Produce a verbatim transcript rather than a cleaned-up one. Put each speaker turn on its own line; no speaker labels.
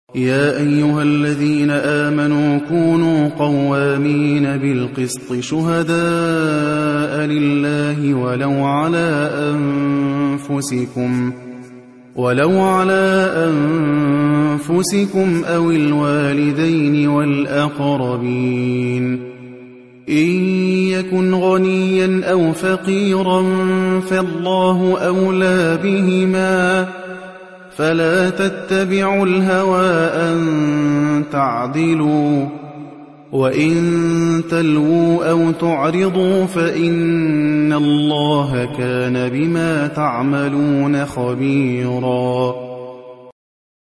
يا أيها الذين آمنوا كونوا قوامين بالقسط شهداء لله ولو على أنفسكم ولو على أنفسكم أو الوالدين والأقربين إن يكن غنيا أو فقيرا فالله أولى بهما فلا تتبعوا الهوى أن تعدلوا وإن تلووا أو تعرضوا فإن الله كان بما تعملون خبيرا